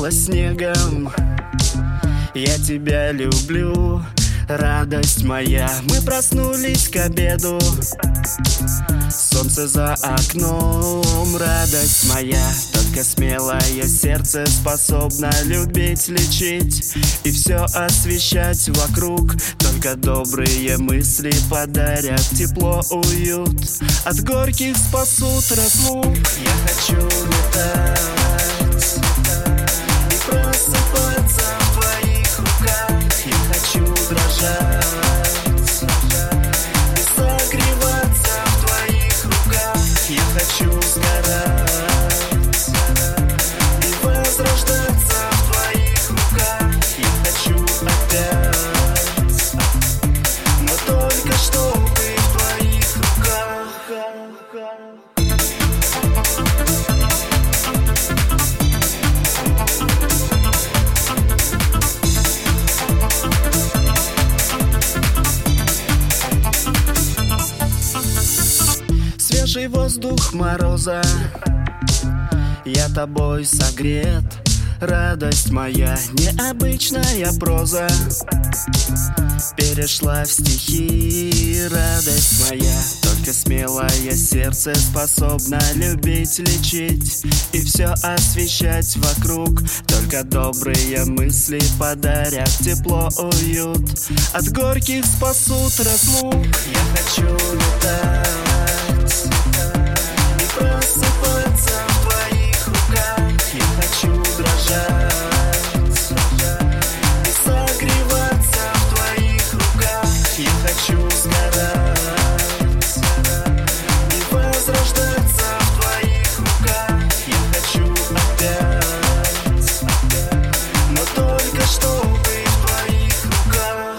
стала снегом. Я тебя люблю, радость моя. Мы проснулись к обеду, солнце за окном, радость моя. Только смелое сердце способно любить, лечить и все освещать вокруг. Только добрые мысли подарят тепло, уют, от горьких спасут разлук. Я хочу летать и просыпаться в твоих руках. Я хочу дрожать и согреваться в твоих руках. Я хочу сгорать и возрождаться в твоих руках. Я хочу опять, но только чтобы в твоих руках. Свежий воздух мороза, я тобой согрет, радость моя. Необычная проза перешла в стихи, радость моя. Только смелое сердце способно любить, лечить и все освещать вокруг. Только добрые мысли подарят тепло, уют, от горьких спасут разлук. Я хочу летать и просыпаться в твоих руках. Я хочу дрожать и согреваться в твоих руках. Я хочу сгорать и возрождаться в твоих руках. Я хочу опять, но только чтобы в твоих руках.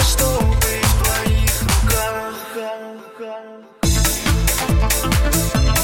Что